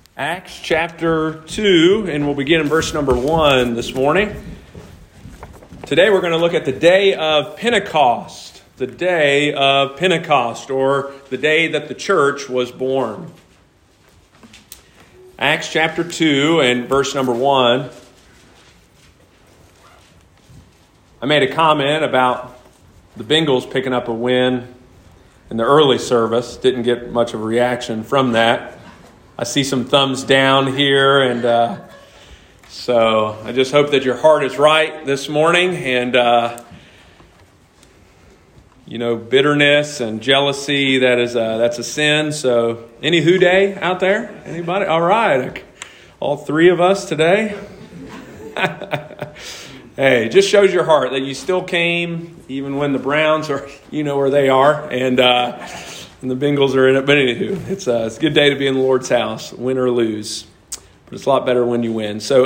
Acts chapter 2, and we'll begin in verse number 1 this morning. Today we're going to look at the day of Pentecost, or the day that the church was born. Acts chapter 2 and verse number 1. I made a comment about the Bengals picking up a win in the early service. Didn't get much of a reaction from that. I see some thumbs down here, and so I just hope that your heart is right this morning. And, bitterness and jealousy, that's a sin. So any who day out there? Anybody? All right. All three of us today. Hey, it just shows your heart that you still came, even when the Browns are, where they are, and the Bengals are in it. But anywho, it's a good day to be in the Lord's house, win or lose. But it's a lot better when you win. So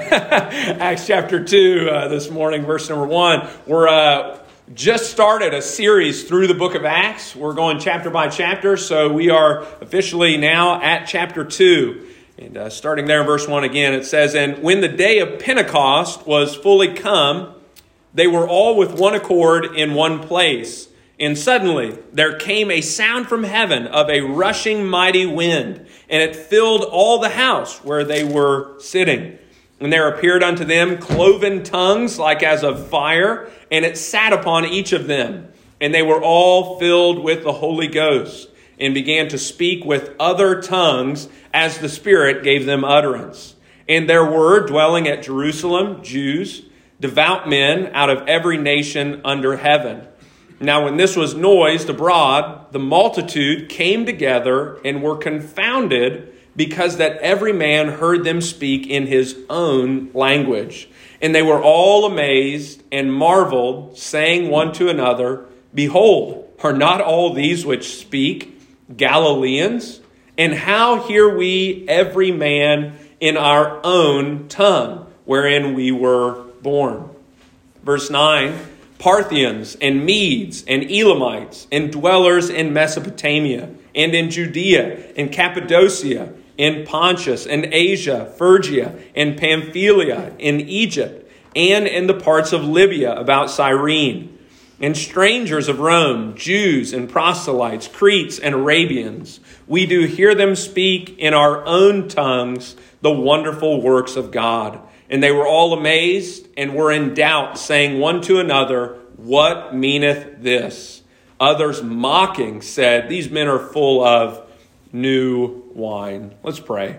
Acts chapter 2 this morning, verse number 1. We're just started a series through the book of Acts. We're going chapter by chapter. So we are officially now at chapter 2. And starting there in verse 1 again, it says, "And when the day of Pentecost was fully come, they were all with one accord in one place. And suddenly there came a sound from heaven of a rushing mighty wind, and it filled all the house where they were sitting. And there appeared unto them cloven tongues like as of fire, and it sat upon each of them. And they were all filled with the Holy Ghost, and began to speak with other tongues as the Spirit gave them utterance. And there were dwelling at Jerusalem Jews, devout men out of every nation under heaven. Now when this was noised abroad, the multitude came together and were confounded, because that every man heard them speak in his own language. And they were all amazed and marveled, saying one to another, Behold, are not all these which speak Galileans? And how hear we every man in our own tongue, wherein we were born?" Verse 9, "Parthians and Medes and Elamites and dwellers in Mesopotamia and in Judea and Cappadocia, in Pontus and Asia, Phrygia and Pamphylia, in Egypt, and in the parts of Libya about Cyrene, and strangers of Rome, Jews and proselytes, Cretes and Arabians. We do hear them speak in our own tongues the wonderful works of God. And they were all amazed and were in doubt, saying one to another, What meaneth this? Others mocking said, These men are full of new wine." Let's pray.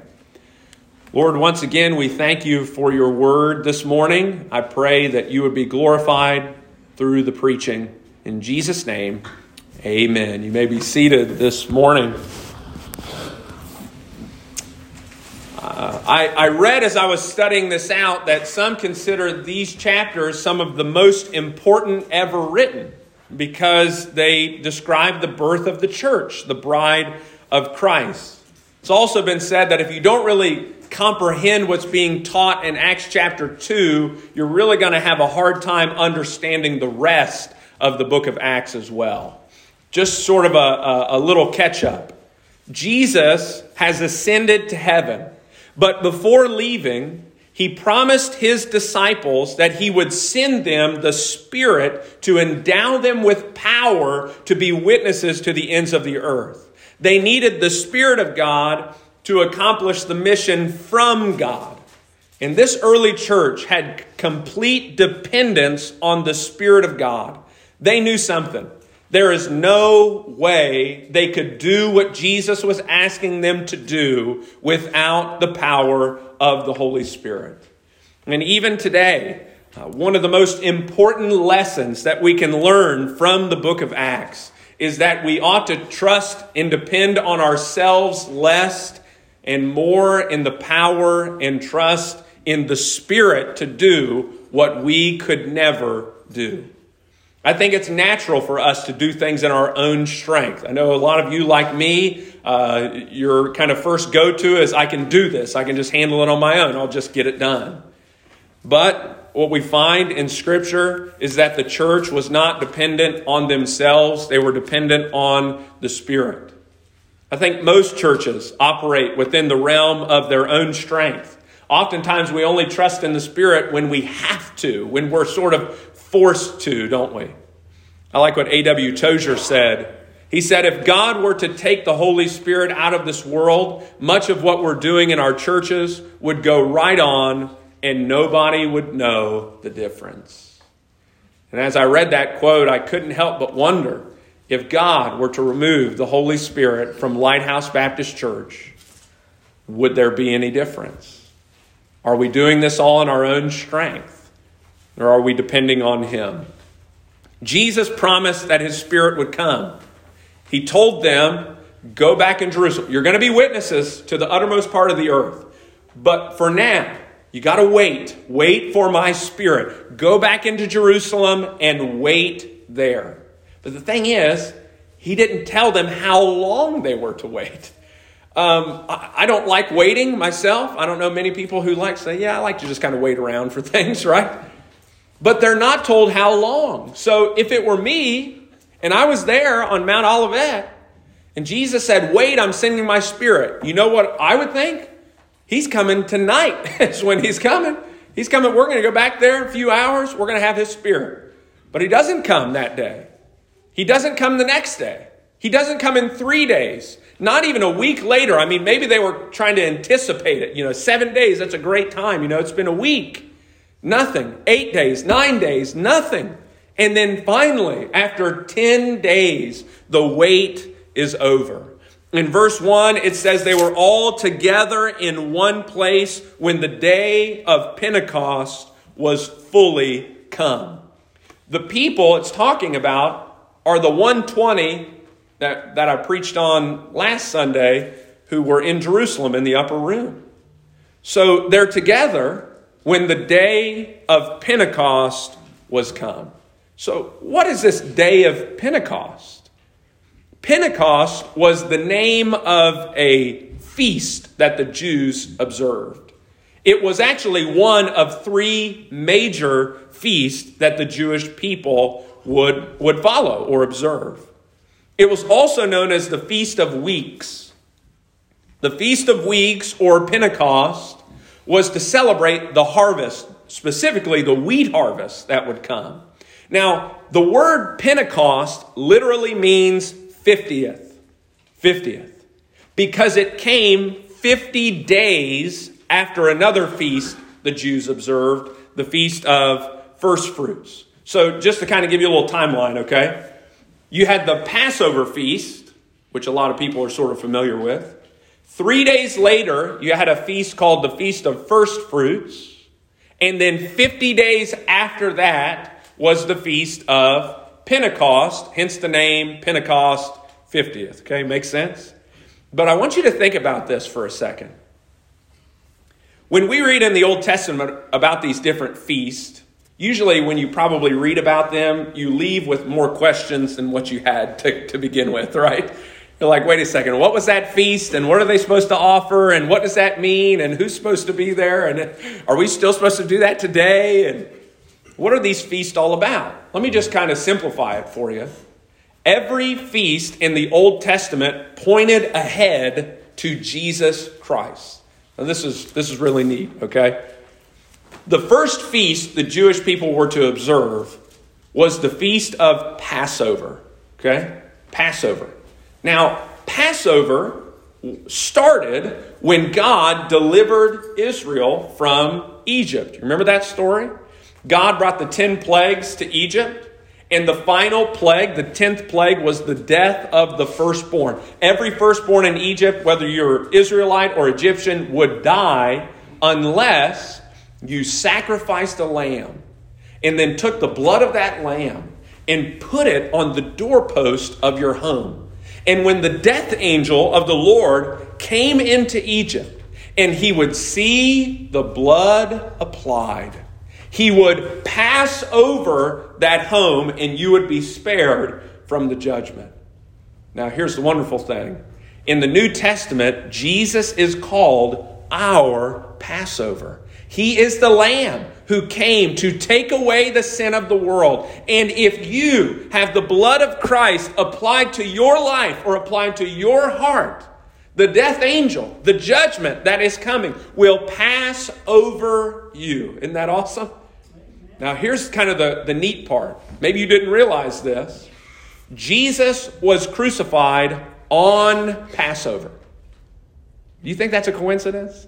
Lord, once again, we thank you for your word this morning. I pray that you would be glorified through the preaching. In Jesus' name, amen. You may be seated this morning. I read as I was studying this out that some consider these chapters some of the most important ever written, because they describe the birth of the church, the bride of Christ. It's also been said that if you don't really comprehend what's being taught in Acts chapter 2, you're really going to have a hard time understanding the rest of the book of Acts as well. Just sort of a little catch-up. Jesus has ascended to heaven, but before leaving, he promised his disciples that he would send them the Spirit to endow them with power to be witnesses to the ends of the earth. They needed the Spirit of God to accomplish the mission from God. And this early church had complete dependence on the Spirit of God. They knew something. There is no way they could do what Jesus was asking them to do without the power of the Holy Spirit. And even today, one of the most important lessons that we can learn from the book of Acts is that we ought to trust and depend on ourselves less and more in the power and trust in the Spirit to do what we could never do. I think it's natural for us to do things in our own strength. I know a lot of you, like me, your kind of first go-to is, I can do this. I can just handle it on my own. I'll just get it done. But what we find in Scripture is that the church was not dependent on themselves. They were dependent on the Spirit. I think most churches operate within the realm of their own strength. Oftentimes we only trust in the Spirit when we have to, when we're sort of forced to, don't we? I like what A.W. Tozer said. He said, if God were to take the Holy Spirit out of this world, much of what we're doing in our churches would go right on and nobody would know the difference. And as I read that quote, I couldn't help but wonder if God were to remove the Holy Spirit from Lighthouse Baptist Church, would there be any difference? Are we doing this all in our own strength? Or are we depending on Him? Jesus promised that His Spirit would come. He told them, go back in Jerusalem. You're going to be witnesses to the uttermost part of the earth. But for now, you got to wait. Wait for my Spirit. Go back into Jerusalem and wait there. But the thing is, He didn't tell them how long they were to wait. I don't like waiting myself. I don't know many people who say, I like to just kind of wait around for things, right? But they're not told how long. So if it were me and I was there on Mount Olivet and Jesus said, wait, I'm sending my Spirit. You know what I would think? He's coming tonight. Is when He's coming. He's coming. We're going to go back there in a few hours. We're going to have His Spirit. But He doesn't come that day. He doesn't come the next day. He doesn't come in 3 days. Not even a week later. I mean, maybe they were trying to anticipate it. 7 days, that's a great time. It's been a week. Nothing. 8 days, 9 days, nothing. And then finally, after 10 days, the wait is over. In verse 1, it says they were all together in one place when the day of Pentecost was fully come. The people it's talking about are the 120 that I preached on last Sunday who were in Jerusalem in the upper room. So they're together when the day of Pentecost was come. So what is this day of Pentecost? Pentecost was the name of a feast that the Jews observed. It was actually one of 3 major feasts that the Jewish people would follow or observe. It was also known as the Feast of Weeks. The Feast of Weeks, or Pentecost, was to celebrate the harvest, specifically the wheat harvest that would come. Now, the word Pentecost literally means 50th. 50th. Because it came 50 days after another feast the Jews observed, the Feast of First Fruits. So just to kind of give you a little timeline, okay? You had the Passover feast, which a lot of people are sort of familiar with. 3 days later, you had a feast called the Feast of First Fruits. And then 50 days after that was the Feast of Pentecost, hence the name Pentecost 50th. Okay, makes sense? But I want you to think about this for a second. When we read in the Old Testament about these different feasts, usually when you probably read about them, you leave with more questions than what you had to begin with, right? You're like, wait a second, what was that feast? And what are they supposed to offer? And what does that mean? And who's supposed to be there? And are we still supposed to do that today? And what are these feasts all about? Let me just kind of simplify it for you. Every feast in the Old Testament pointed ahead to Jesus Christ. Now this is really neat, okay? The first feast the Jewish people were to observe was the Feast of Passover. Okay? Passover. Now, Passover started when God delivered Israel from Egypt. You remember that story? God brought the 10 plagues to Egypt. And the final plague, the 10th plague, was the death of the firstborn. Every firstborn in Egypt, whether you're Israelite or Egyptian, would die unless you sacrificed a lamb and then took the blood of that lamb and put it on the doorpost of your home. And when the death angel of the Lord came into Egypt and he would see the blood applied, he would pass over that home and you would be spared from the judgment. Now, here's the wonderful thing. In the New Testament, Jesus is called our Passover. He is the Lamb who came to take away the sin of the world. And if you have the blood of Christ applied to your life or applied to your heart, the death angel, the judgment that is coming, will pass over you. Isn't that awesome? Now here's kind of the neat part. Maybe you didn't realize this. Jesus was crucified on Passover. Do you think that's a coincidence?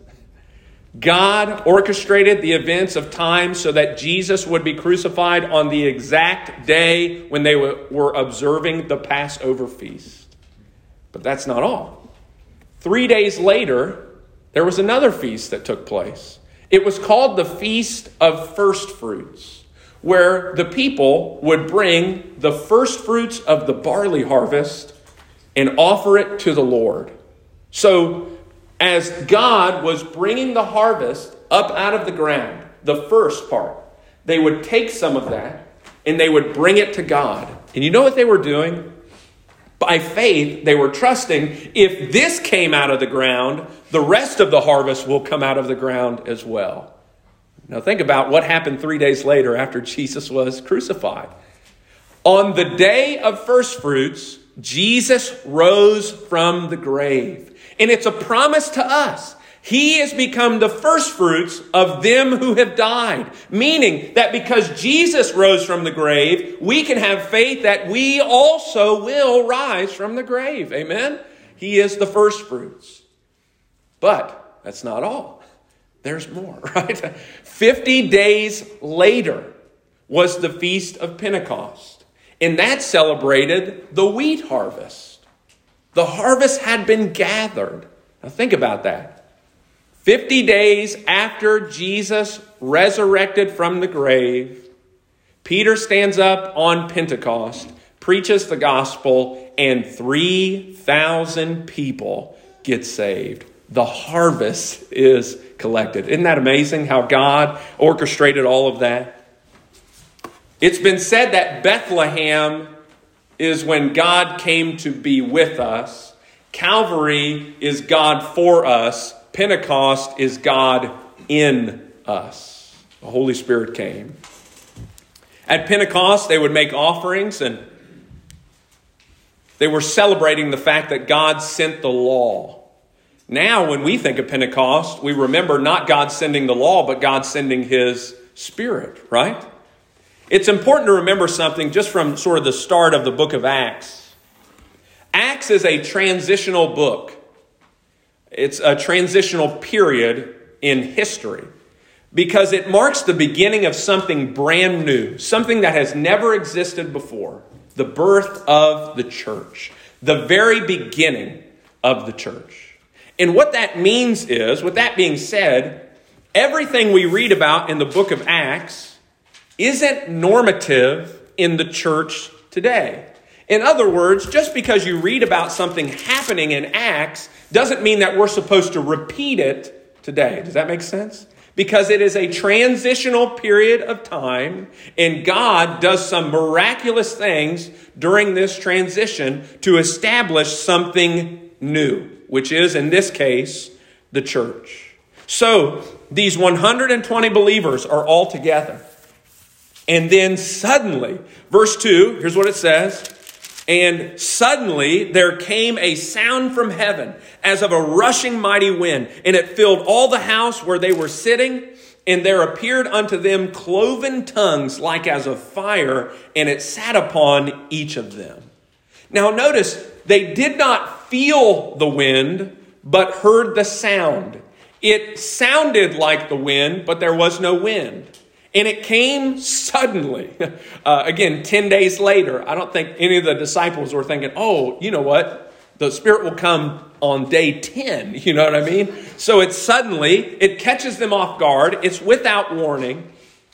God orchestrated the events of time so that Jesus would be crucified on the exact day when they were observing the Passover feast. But that's not all. 3 days later, there was another feast that took place. It was called the Feast of First Fruits, where the people would bring the first fruits of the barley harvest and offer it to the Lord. So, as God was bringing the harvest up out of the ground, the first part, they would take some of that and they would bring it to God. And you know what they were doing? By faith, they were trusting, if this came out of the ground, the rest of the harvest will come out of the ground as well. Now think about what happened 3 days later after Jesus was crucified. On the day of first fruits, Jesus rose from the grave. And it's a promise to us. He has become the first fruits of them who have died. Meaning that because Jesus rose from the grave, we can have faith that we also will rise from the grave. Amen? He is the first fruits. But that's not all. There's more, right? 50 days later was the Feast of Pentecost. And that celebrated the wheat harvest. The harvest had been gathered. Now think about that. 50 days after Jesus resurrected from the grave, Peter stands up on Pentecost, preaches the gospel, and 3,000 people get saved. The harvest is collected. Isn't that amazing how God orchestrated all of that? It's been said that Bethlehem is when God came to be with us. Calvary is God for us. Pentecost is God in us. The Holy Spirit came. At Pentecost, they would make offerings and they were celebrating the fact that God sent the law. Now, when we think of Pentecost, we remember not God sending the law, but God sending His Spirit, right? It's important to remember something just from sort of the start of the book of Acts. Acts is a transitional book. It's a transitional period in history because it marks the beginning of something brand new, something that has never existed before, the birth of the church, the very beginning of the church. And what that means is, with that being said, everything we read about in the book of Acts isn't normative in the church today. In other words, just because you read about something happening in Acts doesn't mean that we're supposed to repeat it today. Does that make sense? Because it is a transitional period of time, and God does some miraculous things during this transition to establish something new, which is, in this case, the church. So, these 120 believers are all together. And then suddenly, verse 2, here's what it says. And suddenly there came a sound from heaven as of a rushing mighty wind, and it filled all the house where they were sitting. And there appeared unto them cloven tongues like as of fire, and it sat upon each of them. Now notice, they did not feel the wind, but heard the sound. It sounded like the wind, but there was no wind. And it came suddenly. Again, 10 days later. I don't think any of the disciples were thinking, oh, you know what? The Spirit will come on day 10. You know what I mean? So it's suddenly, it catches them off guard. It's without warning.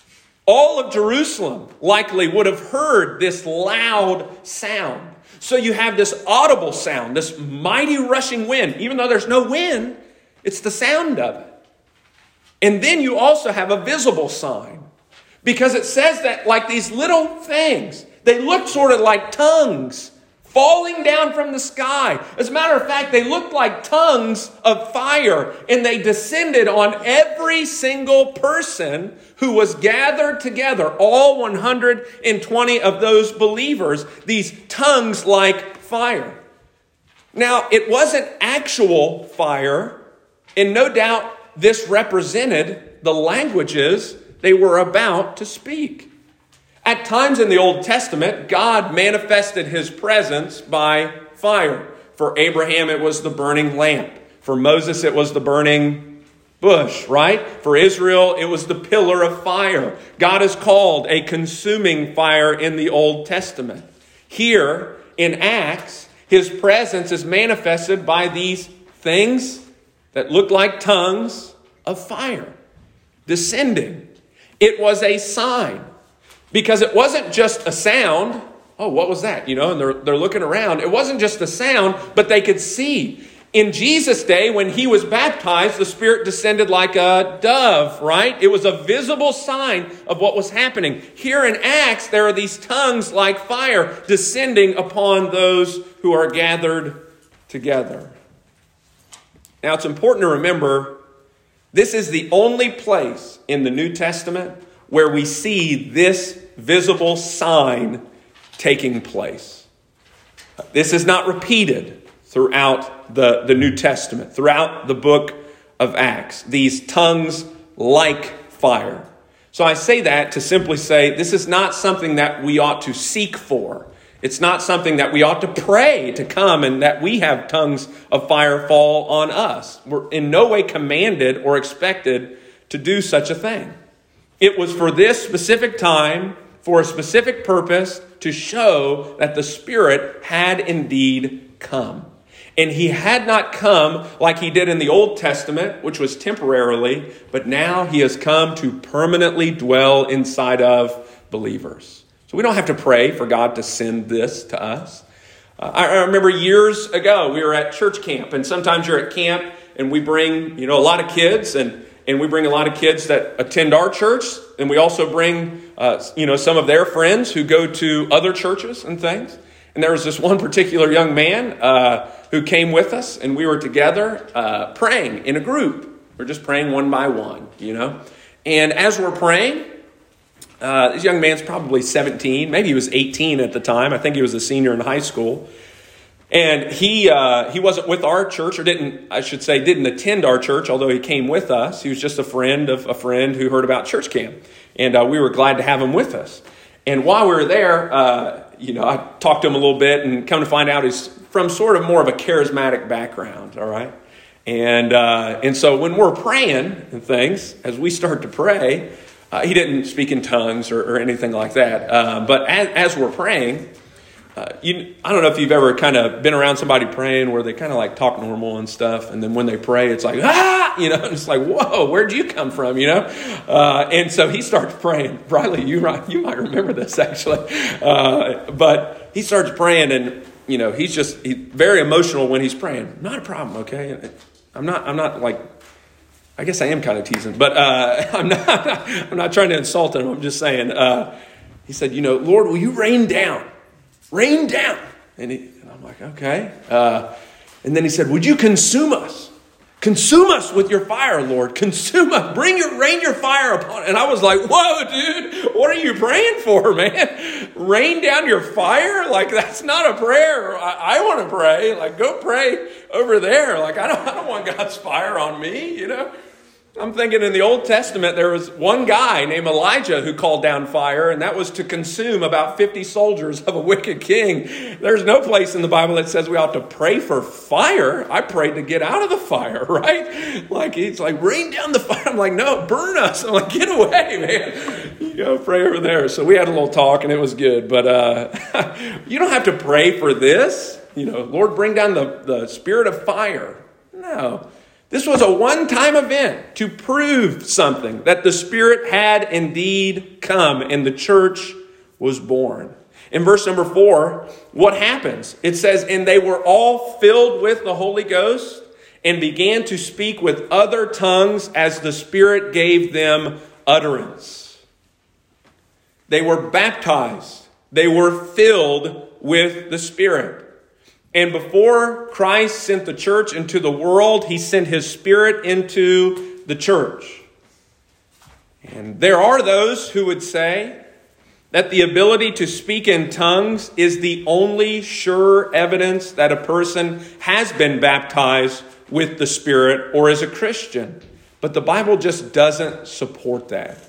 All of Jerusalem likely would have heard this loud sound. So you have this audible sound, this mighty rushing wind. Even though there's no wind, it's the sound of it. And then you also have a visible sign. Because it says that like these little things, they look sort of like tongues falling down from the sky. As a matter of fact, they looked like tongues of fire, and they descended on every single person who was gathered together, all 120 of those believers, these tongues like fire. Now, it wasn't actual fire, and no doubt this represented the languages they were about to speak. At times in the Old Testament, God manifested his presence by fire. For Abraham, it was the burning lamp. For Moses, it was the burning bush, right? For Israel, it was the pillar of fire. God is called a consuming fire in the Old Testament. Here in Acts, his presence is manifested by these things that look like tongues of fire descending. It was a sign, because it wasn't just a sound. Oh, what was that? And they're looking around. It wasn't just a sound, but they could see. In Jesus' day, when he was baptized, the Spirit descended like a dove, right? It was a visible sign of what was happening. Here in Acts, there are these tongues like fire descending upon those who are gathered together. Now, it's important to remember, this is the only place in the New Testament where we see this visible sign taking place. This is not repeated throughout the New Testament, throughout the book of Acts. These tongues like fire. So I say that to simply say this is not something that we ought to seek for. It's not something that we ought to pray to come and that we have tongues of fire fall on us. We're in no way commanded or expected to do such a thing. It was for this specific time, for a specific purpose, to show that the Spirit had indeed come. And he had not come like he did in the Old Testament, which was temporarily, but now he has come to permanently dwell inside of believers. So we don't have to pray for God to send this to us. I remember years ago, we were at church camp, and sometimes you're at camp and we bring, a lot of kids, and we bring a lot of kids that attend our church, and we also bring, some of their friends who go to other churches and things. And there was this one particular young man who came with us, and we were together praying in a group. We're just praying one by one, And as we're praying, this young man's probably 17, maybe he was 18 at the time. I think he was a senior in high school. And he wasn't with our church, or didn't attend our church, although he came with us. He was just a friend of a friend who heard about church camp. And we were glad to have him with us. And while we were there, I talked to him a little bit, and come to find out he's from sort of more of a charismatic background, all right? And so when we're praying and things, as we start to pray, he didn't speak in tongues or anything like that. But as we're praying, I don't know if you've ever kind of been around somebody praying where they kind of like talk normal and stuff, and then when they pray, it's like, and it's like, whoa, where'd you come from, And so he starts praying. Riley, you might remember this actually. But he starts praying, and, he's very emotional when he's praying. Not a problem, okay? I'm not like, I guess I am kind of teasing, but I'm not trying to insult him. I'm just saying, he said, Lord, will you rain down? Rain down. And I'm like, okay. And then he said, would you consume us? Consume us with your fire, Lord. Consume us. Rain your fire upon it. And I was like, whoa, dude, what are you praying for, man? Rain down your fire? Like, that's not a prayer. I want to pray. Like, go pray over there. Like, I don't want God's fire on me, I'm thinking in the Old Testament, there was one guy named Elijah who called down fire, and that was to consume about 50 soldiers of a wicked king. There's no place in the Bible that says we ought to pray for fire. I prayed to get out of the fire, right? Like, he's like, rain down the fire. I'm like, no, burn us. I'm like, get away, man. Pray over there. So we had a little talk, and it was good. But you don't have to pray for this. Lord, bring down the spirit of fire. No. This was a one-time event to prove something, that the Spirit had indeed come and the church was born. In verse number 4, what happens? It says, and they were all filled with the Holy Ghost and began to speak with other tongues as the Spirit gave them utterance. They were baptized. They were filled with the Spirit. And before Christ sent the church into the world, he sent his Spirit into the church. And there are those who would say that the ability to speak in tongues is the only sure evidence that a person has been baptized with the Spirit or is a Christian. But the Bible just doesn't support that.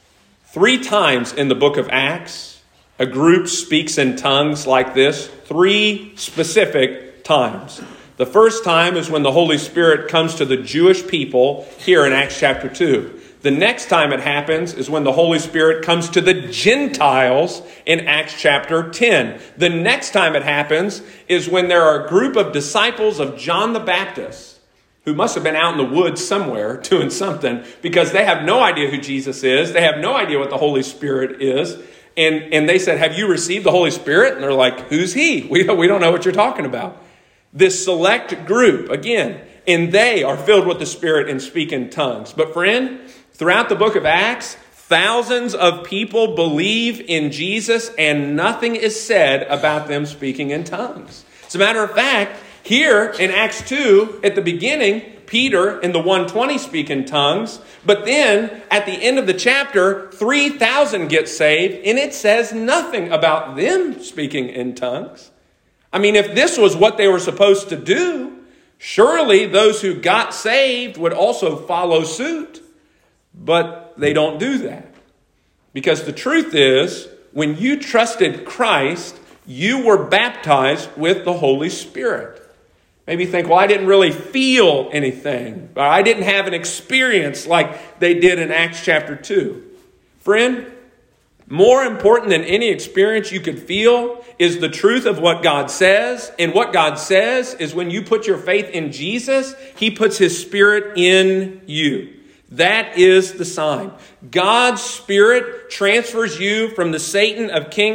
3 times in the book of Acts, a group speaks in tongues like this, 3 specific times. The first time is when the Holy Spirit comes to the Jewish people here in Acts chapter 2. The next time it happens is when the Holy Spirit comes to the Gentiles in Acts chapter 10. The next time it happens is when there are a group of disciples of John the Baptist who must have been out in the woods somewhere doing something because they have no idea who Jesus is. They have no idea what the Holy Spirit is. And they said, have you received the Holy Spirit? And they're like, who's he? We don't know what you're talking about. This select group, again, and they are filled with the Spirit and speak in tongues. But friend, throughout the book of Acts, thousands of people believe in Jesus and nothing is said about them speaking in tongues. As a matter of fact, here in Acts 2, at the beginning, Peter and the 120 speak in tongues. But then at the end of the chapter, 3,000 get saved and it says nothing about them speaking in tongues. I mean, if this was what they were supposed to do, surely those who got saved would also follow suit. But they don't do that. Because the truth is, when you trusted Christ, you were baptized with the Holy Spirit. Maybe you think, well, I didn't really feel anything. Or I didn't have an experience like they did in Acts chapter 2. Friend, more important than any experience you could feel is the truth of what God says. And what God says is when you put your faith in Jesus, he puts his Spirit in you. That is the sign. God's Spirit transfers you from the kingdom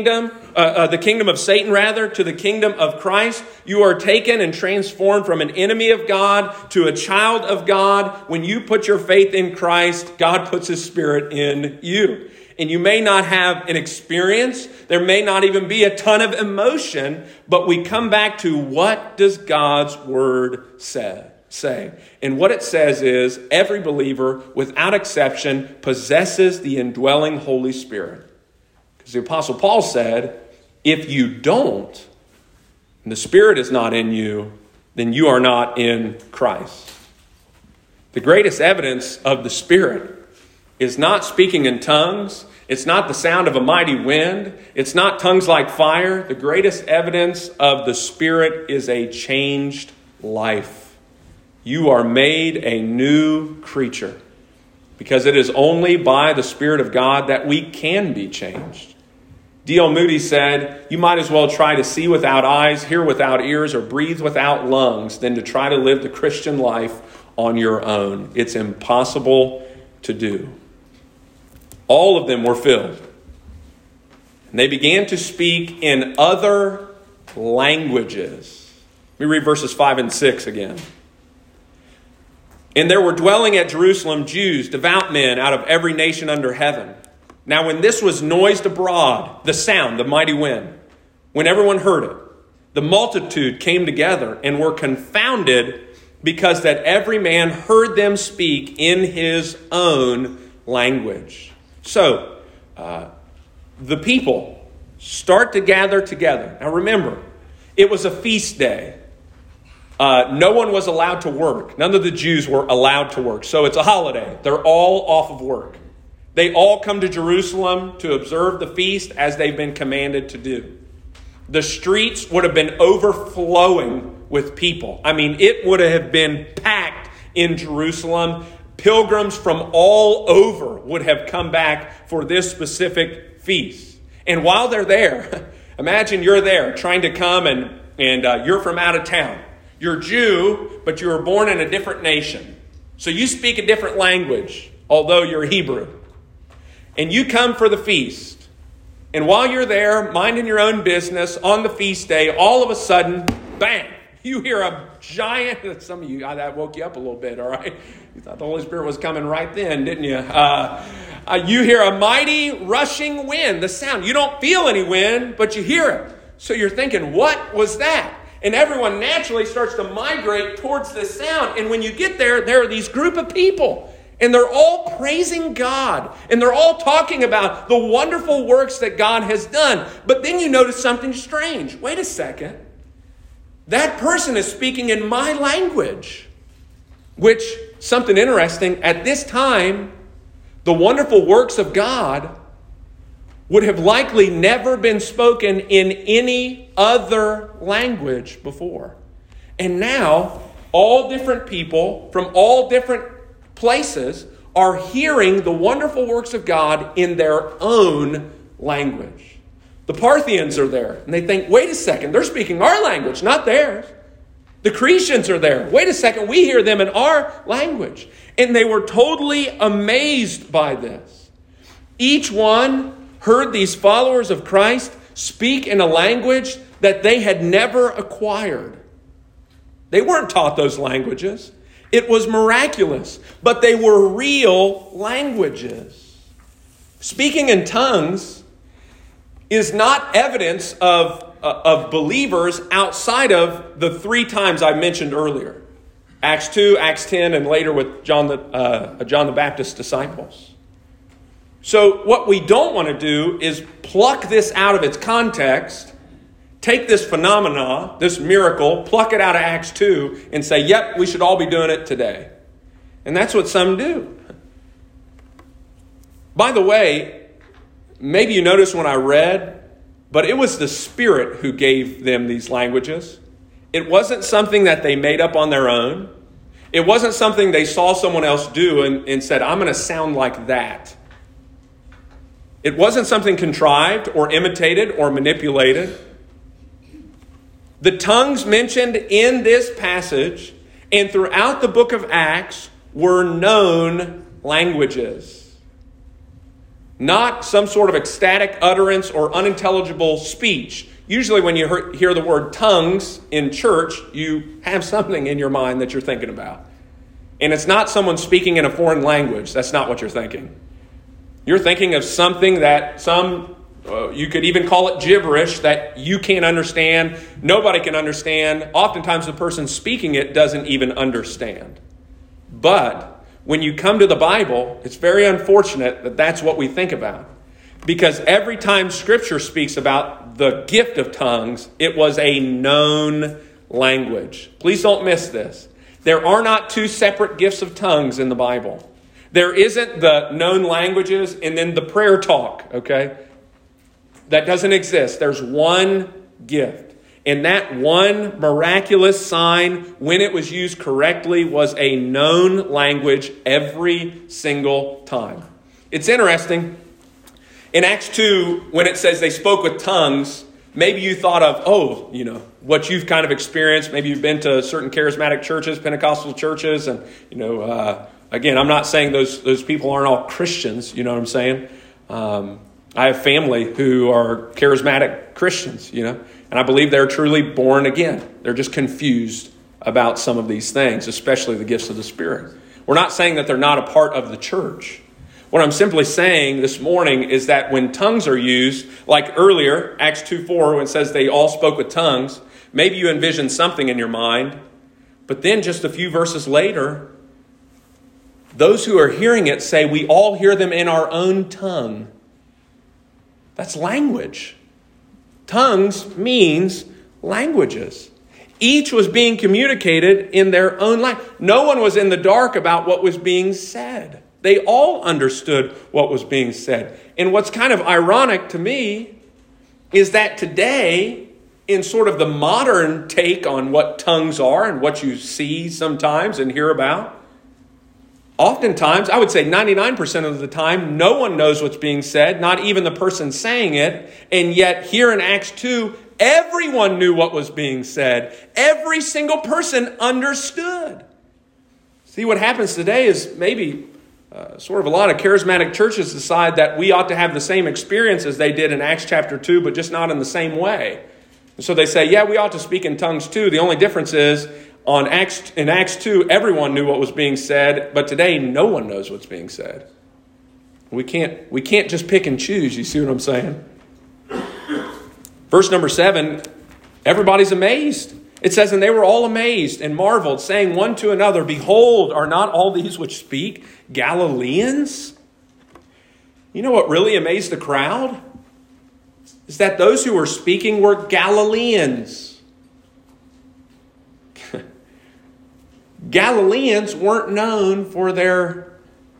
of Satan, to the kingdom of Christ. You are taken and transformed from an enemy of God to a child of God. When you put your faith in Christ, God puts his Spirit in you. And you may not have an experience. There may not even be a ton of emotion. But we come back to, what does God's word say? And what it says is every believer, without exception, possesses the indwelling Holy Spirit. Because the Apostle Paul said, if you don't, and the Spirit is not in you, then you are not in Christ. The greatest evidence of the Spirit is not speaking in tongues. It's not the sound of a mighty wind. It's not tongues like fire. The greatest evidence of the Spirit is a changed life. You are made a new creature because it is only by the Spirit of God that we can be changed. D.L. Moody said, you might as well try to see without eyes, hear without ears, or breathe without lungs than to try to live the Christian life on your own. It's impossible to do. All of them were filled. And they began to speak in other languages. Let me read verses 5 and 6 again. And there were dwelling at Jerusalem Jews, devout men out of every nation under heaven. Now when this was noised abroad, the sound, the mighty wind, when everyone heard it, the multitude came together and were confounded because that every man heard them speak in his own language. So, the people start to gather together. Now remember, it was a feast day. No one was allowed to work. None of the Jews were allowed to work. So it's a holiday. They're all off of work. They all come to Jerusalem to observe the feast as they've been commanded to do. The streets would have been overflowing with people. I mean, it would have been packed in Jerusalem. Pilgrims from all over would have come back for this specific feast. And while they're there, imagine you're there trying to come and you're from out of town. You're Jew, but you were born in a different nation. So you speak a different language, although you're Hebrew. And you come for the feast. And while you're there, minding your own business on the feast day, all of a sudden, bang, you hear a giant, some of you, that woke you up a little bit, all right? You thought the Holy Spirit was coming right then, didn't you? You hear a mighty rushing wind, the sound. You don't feel any wind, but you hear it. So you're thinking, what was that? And everyone naturally starts to migrate towards this sound. And when you get there, there are these group of people. And they're all praising God. And they're all talking about the wonderful works that God has done. But then you notice something strange. Wait a second. That person is speaking in my language. Which, something interesting, at this time, the wonderful works of God would have likely never been spoken in any other language before. And now, all different people from all different places are hearing the wonderful works of God in their own language. The Parthians are there, and they think, wait a second, they're speaking our language, not theirs. The Cretians are there. Wait a second, we hear them in our language. And they were totally amazed by this. Each one heard these followers of Christ speak in a language that they had never acquired. They weren't taught those languages. It was miraculous, but they were real languages. Speaking in tongues is not evidence of believers outside of the 3 times I mentioned earlier. Acts 2, Acts 10, and later with John the Baptist's disciples. So what we don't want to do is pluck this out of its context, take this phenomena, this miracle, pluck it out of Acts 2 and say, yep, we should all be doing it today. And that's what some do. By the way, maybe you noticed when I read, but it was the Spirit who gave them these languages. It wasn't something that they made up on their own. It wasn't something they saw someone else do and said, I'm going to sound like that. It wasn't something contrived or imitated or manipulated. The tongues mentioned in this passage and throughout the book of Acts were known languages. Not some sort of ecstatic utterance or unintelligible speech. Usually when you hear the word tongues in church, you have something in your mind that you're thinking about. And it's not someone speaking in a foreign language. That's not what you're thinking. You're thinking of something that you could even call it gibberish that you can't understand. Nobody can understand. Oftentimes the person speaking it doesn't even understand. But when you come to the Bible, it's very unfortunate that that's what we think about. Because every time Scripture speaks about the gift of tongues, it was a known language. Please don't miss this. There are not 2 separate gifts of tongues in the Bible. There isn't the known languages and then the prayer talk, okay? That doesn't exist. There's one gift. And that one miraculous sign, when it was used correctly, was a known language every single time. It's interesting. In Acts 2, when it says they spoke with tongues, maybe you thought of, what you've kind of experienced. Maybe you've been to certain charismatic churches, Pentecostal churches, and, again, I'm not saying those people aren't all Christians, you know what I'm saying? I have family who are charismatic Christians, and I believe they're truly born again. They're just confused about some of these things, especially the gifts of the Spirit. We're not saying that they're not a part of the church. What I'm simply saying this morning is that when tongues are used, like earlier, Acts 2:4, when it says they all spoke with tongues, maybe you envision something in your mind, but then just a few verses later, those who are hearing it say, we all hear them in our own tongue. That's language. Tongues means languages. Each was being communicated in their own language. No one was in the dark about what was being said. They all understood what was being said. And what's kind of ironic to me is that today, in sort of the modern take on what tongues are and what you see sometimes and hear about, oftentimes, I would say 99% of the time, no one knows what's being said, not even the person saying it. And yet here in Acts 2, everyone knew what was being said. Every single person understood. See, what happens today is maybe sort of a lot of charismatic churches decide that we ought to have the same experience as they did in Acts chapter 2, but just not in the same way. And so they say, yeah, we ought to speak in tongues too. The only difference is in Acts 2, everyone knew what was being said, but today no one knows what's being said. We can't just pick and choose, you see what I'm saying? Verse number 7, everybody's amazed. It says, and they were all amazed and marveled, saying one to another, behold, are not all these which speak Galileans? You know what really amazed the crowd? Is that those who were speaking were Galileans. Galileans weren't known for their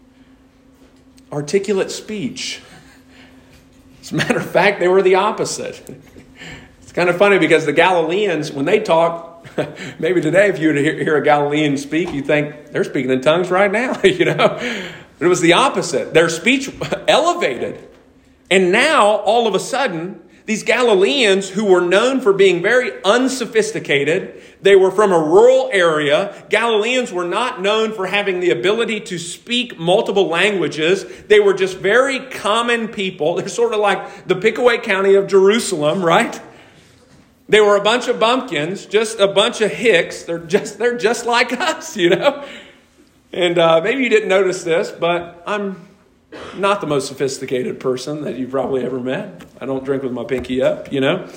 articulate speech. As a matter of fact, they were the opposite. It's kind of funny because the Galileans, when they talk, maybe today if you were to hear a Galilean speak, you think they're speaking in tongues right now, you know. But it was the opposite. Their speech elevated. And now, all of a sudden, these Galileans who were known for being very unsophisticated, they were from a rural area. Galileans were not known for having the ability to speak multiple languages. They were just very common people. They're sort of like the Pickaway County of Jerusalem, right? They were a bunch of bumpkins, just a bunch of hicks. They're just like us, you know. And maybe you didn't notice this, but I'm not the most sophisticated person that you've probably ever met. I don't drink with my pinky up, you know.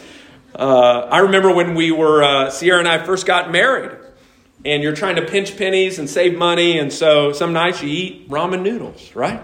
I remember when we were, Sierra and I first got married, and you're trying to pinch pennies and save money, and so some nights you eat ramen noodles, right?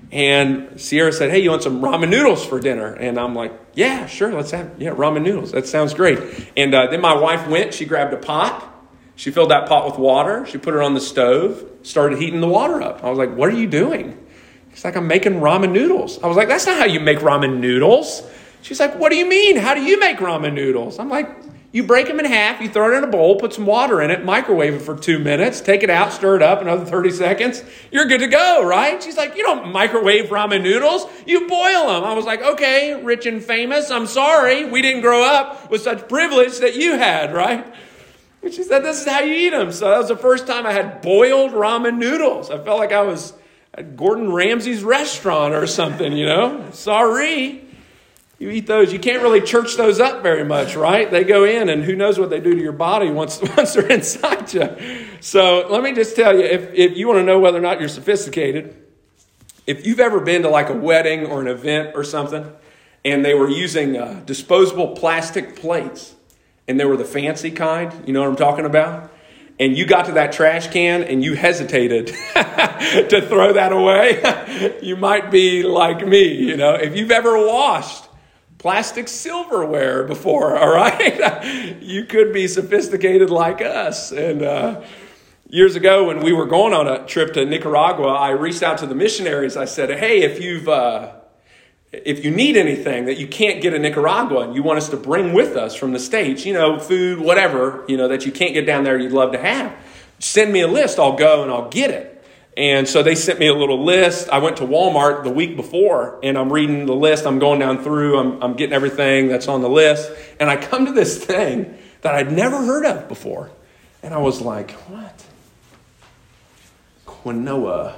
And Sierra said, hey, you want some ramen noodles for dinner? And I'm like, yeah, sure, let's have ramen noodles. That sounds great. And then my wife went, she grabbed a pot. She filled that pot with water. She put it on the stove, started heating the water up. I was like, what are you doing? She's like, I'm making ramen noodles. I was like, that's not how you make ramen noodles. She's like, what do you mean? How do you make ramen noodles? I'm like, you break them in half, you throw it in a bowl, put some water in it, microwave it for 2 minutes, take it out, stir it up, another 30 seconds. You're good to go, right? She's like, you don't microwave ramen noodles. You boil them. I was like, okay, rich and famous, I'm sorry. We didn't grow up with such privilege that you had, right? And she said, this is how you eat them. So that was the first time I had boiled ramen noodles. I felt like I was at Gordon Ramsay's restaurant or something, you know. Sorry. You eat those. You can't really church those up very much, right? They go in, and who knows what they do to your body once they're inside you. So let me just tell you, if you want to know whether or not you're sophisticated, if you've ever been to like a wedding or an event or something, and they were using disposable plastic plates, and they were the fancy kind, you know what I'm talking about? And you got to that trash can and you hesitated to throw that away, you might be like me, you know. If you've ever washed plastic silverware before, all right, you could be sophisticated like us. And years ago when we were going on a trip to Nicaragua, I reached out to the missionaries. I said, hey, if you need anything that you can't get in Nicaragua and you want us to bring with us from the States, you know, food, whatever, you know, that you can't get down there you'd love to have, send me a list. I'll go and I'll get it. And so they sent me a little list. I went to Walmart the week before and I'm reading the list. I'm going down through. I'm getting everything that's on the list. And I come to this thing that I'd never heard of before. And I was like, what? Quinoa.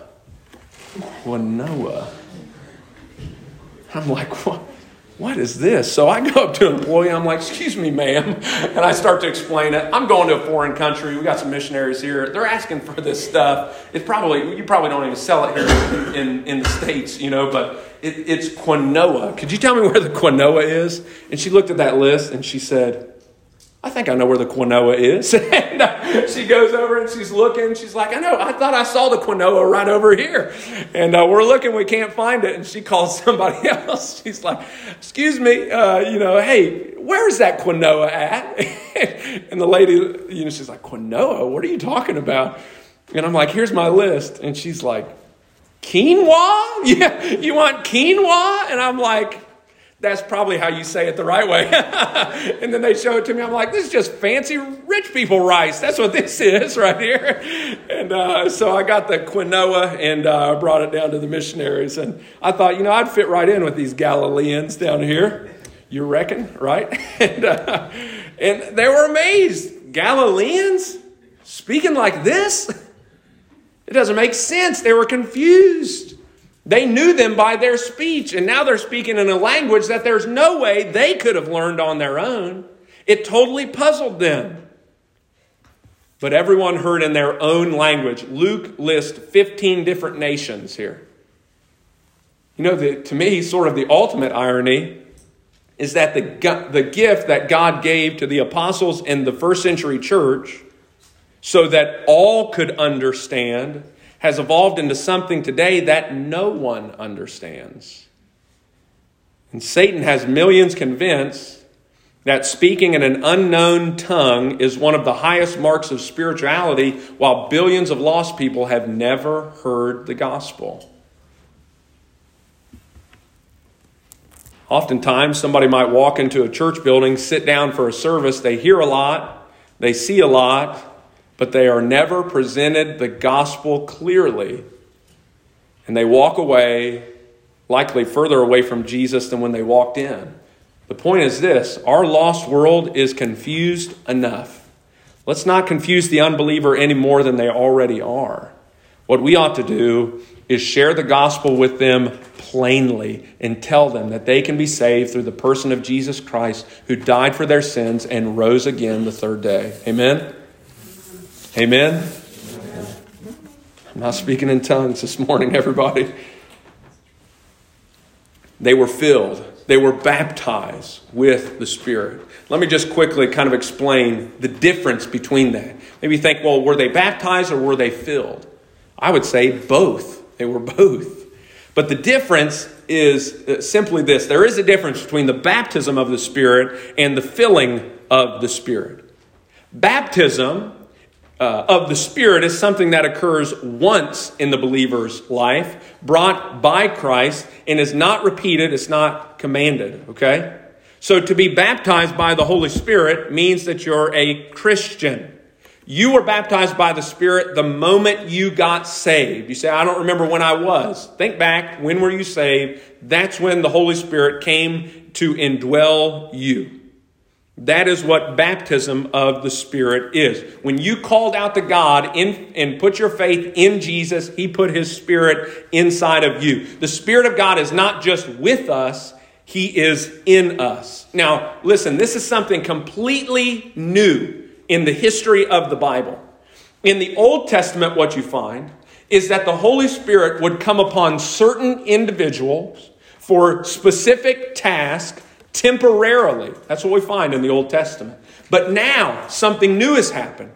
I'm like, what is this? So I go up to an employee. I'm like, excuse me, ma'am. And I start to explain it. I'm going to a foreign country. We got some missionaries here. They're asking for this stuff. You probably don't even sell it here in the States, you know, but it's quinoa. Could you tell me where the quinoa is? And she looked at that list and she said, I think I know where the quinoa is. And she goes over and she's looking. She's like, I know. I thought I saw the quinoa right over here. And we're looking. We can't find it. And she calls somebody else. She's like, excuse me, hey, where's that quinoa at? And the lady, she's like, quinoa? What are you talking about? And I'm like, here's my list. And she's like, quinoa? Yeah, you want quinoa? And I'm like, that's probably how you say it the right way. And then they show it to me. I'm like, this is just fancy rich people rice. That's what this is right here. And so I got the quinoa and brought it down to the missionaries. And I thought, I'd fit right in with these Galileans down here. You reckon, right? And they were amazed. Galileans speaking like this? It doesn't make sense. They were confused. They knew them by their speech, and now they're speaking in a language that there's no way they could have learned on their own. It totally puzzled them. But everyone heard in their own language. Luke lists 15 different nations here. To me, sort of the ultimate irony is that the gift that God gave to the apostles in the first century church so that all could understand has evolved into something today that no one understands. And Satan has millions convinced that speaking in an unknown tongue is one of the highest marks of spirituality, while billions of lost people have never heard the gospel. Oftentimes, somebody might walk into a church building, sit down for a service, they hear a lot, they see a lot, but they are never presented the gospel clearly. And they walk away, likely further away from Jesus than when they walked in. The point is this: our lost world is confused enough. Let's not confuse the unbeliever any more than they already are. What we ought to do is share the gospel with them plainly and tell them that they can be saved through the person of Jesus Christ, who died for their sins and rose again the third day. Amen? Amen? I'm not speaking in tongues this morning, everybody. They were filled. They were baptized with the Spirit. Let me just quickly kind of explain the difference between that. Maybe you think, well, were they baptized or were they filled? I would say both. They were both. But the difference is simply this. There is a difference between the baptism of the Spirit and the filling of the Spirit. Baptism of the Spirit is something that occurs once in the believer's life, brought by Christ, and is not repeated. It's not commanded. Okay? So to be baptized by the Holy Spirit means that you're a Christian. You were baptized by the Spirit the moment you got saved. You say, I don't remember when I was. Think back. When were you saved? That's when the Holy Spirit came to indwell you. That is what baptism of the Spirit is. When you called out to God and put your faith in Jesus, He put His Spirit inside of you. The Spirit of God is not just with us, He is in us. Now, listen, this is something completely new in the history of the Bible. In the Old Testament, what you find is that the Holy Spirit would come upon certain individuals for specific tasks temporarily. That's what we find in the Old Testament. But now, something new has happened.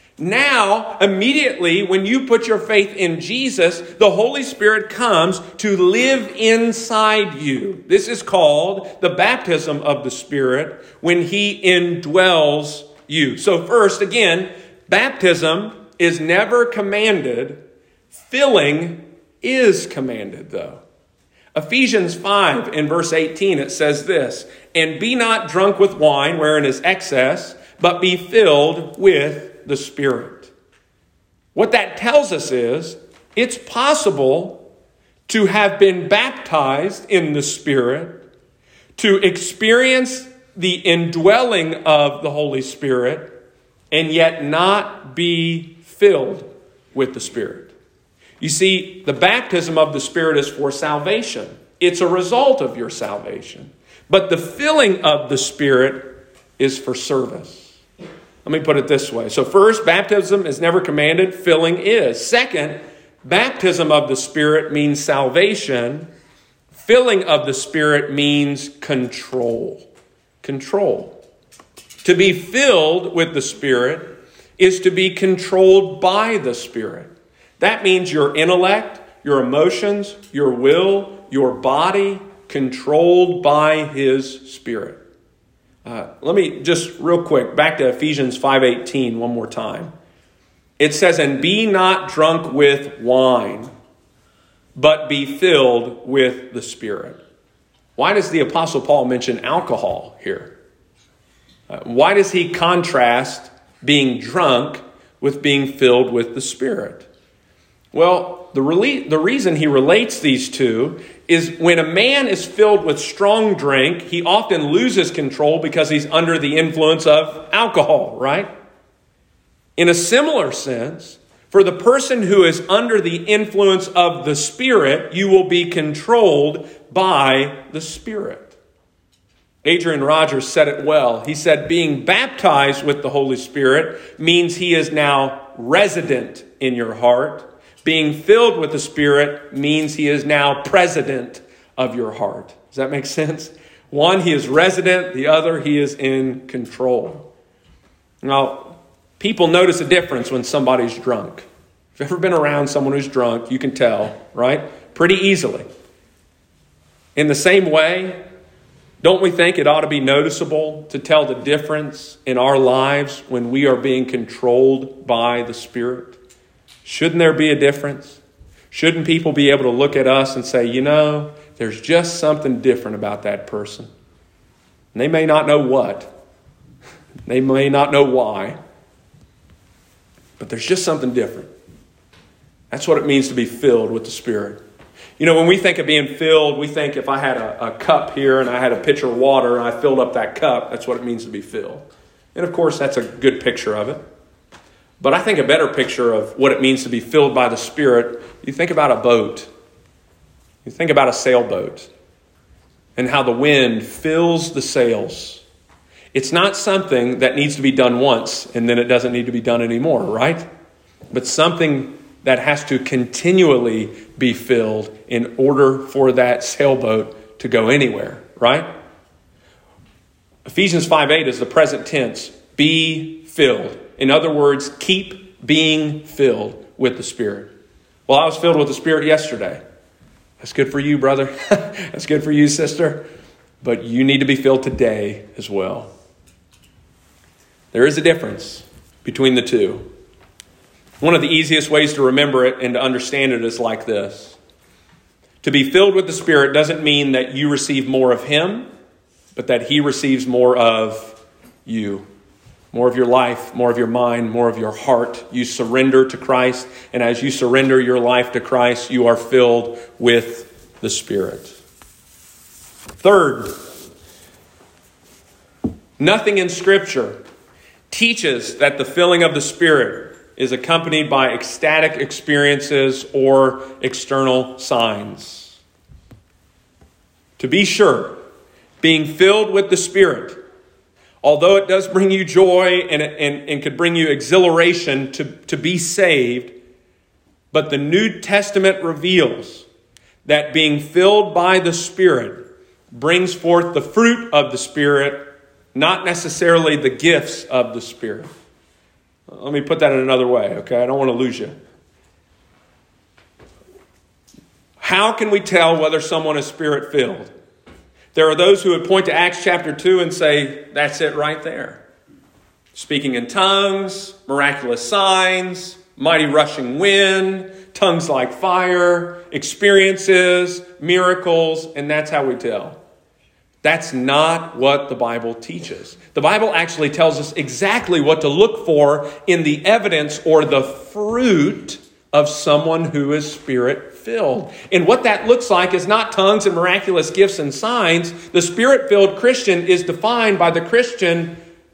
Now, immediately, when you put your faith in Jesus, the Holy Spirit comes to live inside you. This is called the baptism of the Spirit, when He indwells you. So first, again, baptism is never commanded. Filling is commanded, though. Ephesians 5 in verse 18, it says this, "And be not drunk with wine, wherein is excess, but be filled with the Spirit." What that tells us is, it's possible to have been baptized in the Spirit, to experience the indwelling of the Holy Spirit, and yet not be filled with the Spirit. You see, the baptism of the Spirit is for salvation. It's a result of your salvation. But the filling of the Spirit is for service. Let me put it this way. So first, baptism is never commanded. Filling is. Second, baptism of the Spirit means salvation. Filling of the Spirit means control. Control. To be filled with the Spirit is to be controlled by the Spirit. That means your intellect, your emotions, your will, your body, controlled by His Spirit. Let me just real quick, back to Ephesians 5:18 one more time. It says, "And be not drunk with wine, but be filled with the Spirit." Why does the Apostle Paul mention alcohol here? Why does he contrast being drunk with being filled with the Spirit? Well, the reason he relates these two is when a man is filled with strong drink, he often loses control because he's under the influence of alcohol, right? In a similar sense, for the person who is under the influence of the Spirit, you will be controlled by the Spirit. Adrian Rogers said it well. He said, being baptized with the Holy Spirit means He is now resident in your heart. Being filled with the Spirit means He is now president of your heart. Does that make sense? One, he is resident. The other, he is in control. Now, people notice a difference when somebody's drunk. If you've ever been around someone who's drunk, you can tell, right? Pretty easily. In the same way, don't we think it ought to be noticeable to tell the difference in our lives when we are being controlled by the Spirit? Shouldn't there be a difference? Shouldn't people be able to look at us and say, there's just something different about that person? And they may not know what. They may not know why. But there's just something different. That's what it means to be filled with the Spirit. When we think of being filled, we think if I had a cup here and I had a pitcher of water and I filled up that cup, that's what it means to be filled. And of course, that's a good picture of it. But I think a better picture of what it means to be filled by the Spirit, you think about a boat. You think about a sailboat and how the wind fills the sails. It's not something that needs to be done once and then it doesn't need to be done anymore, right? But something that has to continually be filled in order for that sailboat to go anywhere, right? Ephesians 5:8 is the present tense. Be filled. In other words, keep being filled with the Spirit. Well, I was filled with the Spirit yesterday. That's good for you, brother. That's good for you, sister. But you need to be filled today as well. There is a difference between the two. One of the easiest ways to remember it and to understand it is like this. To be filled with the Spirit doesn't mean that you receive more of Him, but that He receives more of you. More of your life, more of your mind, more of your heart. You surrender to Christ, and as you surrender your life to Christ, you are filled with the Spirit. Third, nothing in Scripture teaches that the filling of the Spirit is accompanied by ecstatic experiences or external signs. To be sure, being filled with the Spirit, although it does bring you joy and could bring you exhilaration to be saved, but the New Testament reveals that being filled by the Spirit brings forth the fruit of the Spirit, not necessarily the gifts of the Spirit. Let me put that in another way, okay? I don't want to lose you. How can we tell whether someone is Spirit-filled? There are those who would point to Acts chapter 2 and say, that's it right there. Speaking in tongues, miraculous signs, mighty rushing wind, tongues like fire, experiences, miracles, and that's how we tell. That's not what the Bible teaches. The Bible actually tells us exactly what to look for in the evidence or the fruit of someone who is Spirit-filled. And what that looks like is not tongues and miraculous gifts and signs. The Spirit-filled Christian is defined by the Christian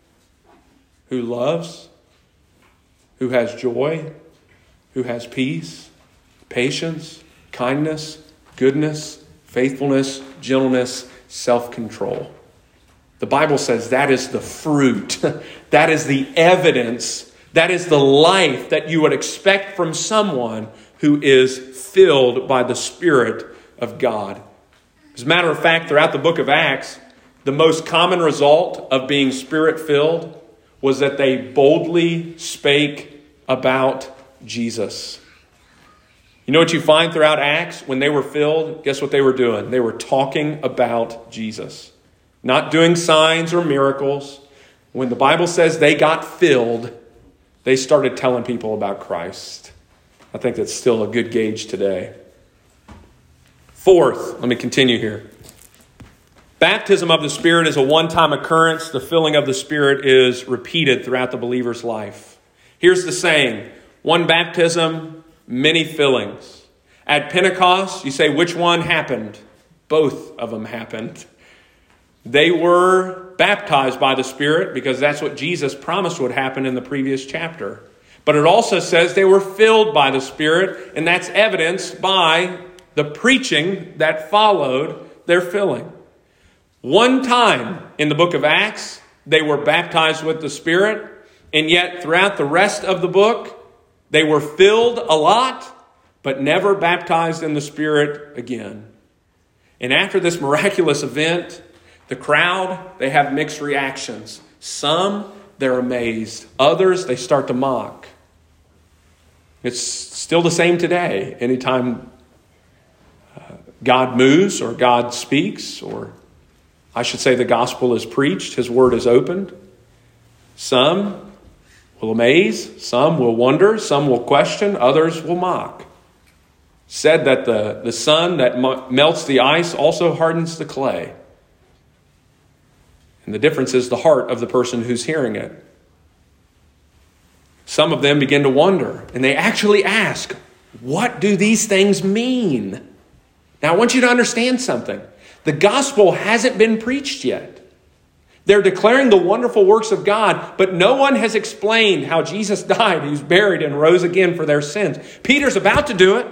who loves, who has joy, who has peace, patience, kindness, goodness, faithfulness, gentleness, self-control. The Bible says that is the fruit. That is the evidence. That is the life that you would expect from someone who is filled by the Spirit of God. As a matter of fact, throughout the book of Acts, the most common result of being Spirit-filled was that they boldly spake about Jesus. You know what you find throughout Acts? When they were filled, guess what they were doing? They were talking about Jesus. Not doing signs or miracles. When the Bible says they got filled, they started telling people about Christ. I think that's still a good gauge today. Fourth, let me continue here. Baptism of the Spirit is a one-time occurrence. The filling of the Spirit is repeated throughout the believer's life. Here's the saying, one baptism, many fillings. At Pentecost, you say, which one happened? Both of them happened. They were baptized by the Spirit because that's what Jesus promised would happen in the previous chapter. But it also says they were filled by the Spirit, and that's evidenced by the preaching that followed their filling. One time in the book of Acts, they were baptized with the Spirit, and yet throughout the rest of the book, they were filled a lot, but never baptized in the Spirit again. And after this miraculous event, The crowd, they have mixed reactions. Some, they're amazed. Others, they start to mock. It's still the same today. Anytime God moves or God speaks, or I should say the gospel is preached, his word is opened, some will amaze, some will wonder, some will question, others will mock. Said that the sun that melts the ice also hardens the clay. And the difference is the heart of the person who's hearing it. Some of them begin to wonder, and they actually ask, what do these things mean? Now, I want you to understand something. The gospel hasn't been preached yet. They're declaring the wonderful works of God, but no one has explained how Jesus died, he was buried, and rose again for their sins. Peter's about to do it,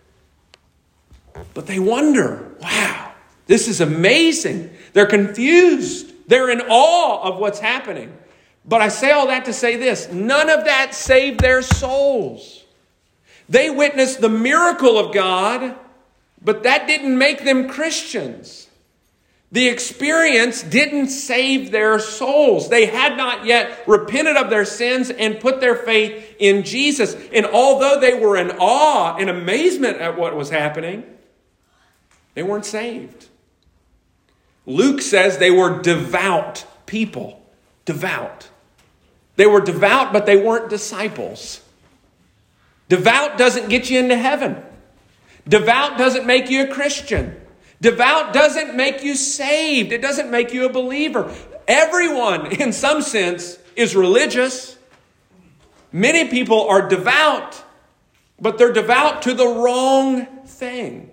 but they wonder, wow, this is amazing. They're confused. They're in awe of what's happening. But I say all that to say this, none of that saved their souls. They witnessed the miracle of God, but that didn't make them Christians. The experience didn't save their souls. They had not yet repented of their sins and put their faith in Jesus. And although they were in awe and amazement at what was happening, they weren't saved. Luke says they were devout people. Devout. They were devout, but they weren't disciples. Devout doesn't get you into heaven. Devout doesn't make you a Christian. Devout doesn't make you saved. It doesn't make you a believer. Everyone, in some sense, is religious. Many people are devout, but they're devout to the wrong thing.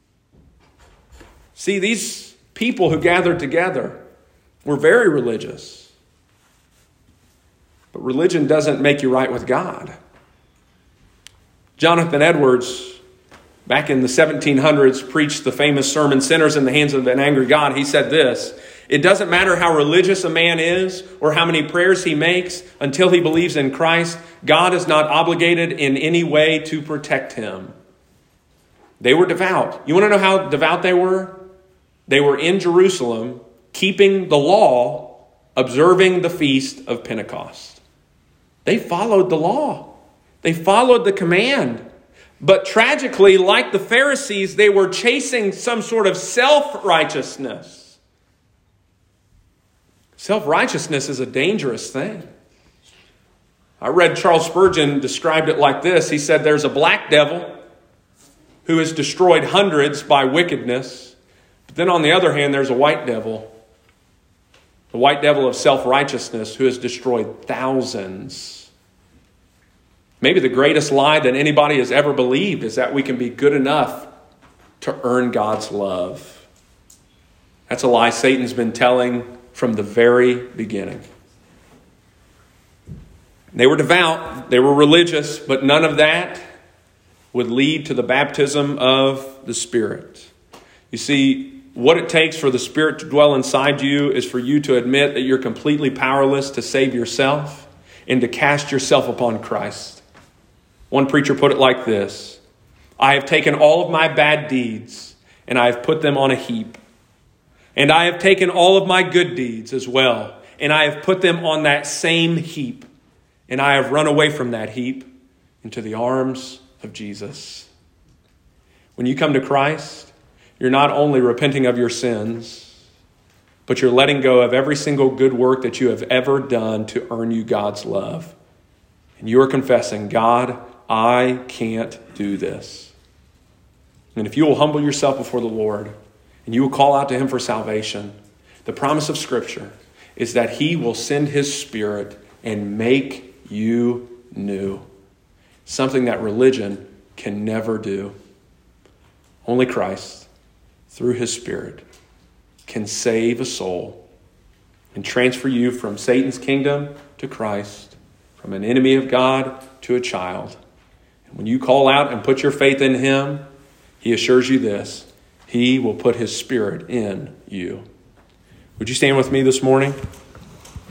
See, these people who gathered together were very religious. But religion doesn't make you right with God. Jonathan Edwards, back in the 1700s, preached the famous sermon, Sinners in the Hands of an Angry God. He said this, it doesn't matter how religious a man is or how many prayers he makes until he believes in Christ, God is not obligated in any way to protect him. They were devout. You want to know how devout they were? They were in Jerusalem, keeping the law, observing the feast of Pentecost. They followed the law. They followed the command. But tragically, like the Pharisees, they were chasing some sort of self-righteousness. Self-righteousness is a dangerous thing. I read Charles Spurgeon described it like this. He said there's a black devil who has destroyed hundreds by wickedness. But then on the other hand, there's a white devil. The white devil of self-righteousness who has destroyed thousands. Maybe the greatest lie that anybody has ever believed is that we can be good enough to earn God's love. That's a lie Satan's been telling from the very beginning. They were devout, they were religious, but none of that would lead to the baptism of the Spirit. You see, what it takes for the Spirit to dwell inside you is for you to admit that you're completely powerless to save yourself and to cast yourself upon Christ. One preacher put it like this: I have taken all of my bad deeds and I have put them on a heap. And I have taken all of my good deeds as well, and I have put them on that same heap. And I have run away from that heap into the arms of Jesus. When you come to Christ, you're not only repenting of your sins, but you're letting go of every single good work that you have ever done to earn you God's love. And you are confessing, God, I can't do this. And if you will humble yourself before the Lord, and you will call out to him for salvation, the promise of Scripture is that he will send his Spirit and make you new. Something that religion can never do. Only Christ, through his Spirit, can save a soul and transfer you from Satan's kingdom to Christ, from an enemy of God to a child. And when you call out and put your faith in him, he assures you this: he will put his Spirit in you. Would you stand with me this morning?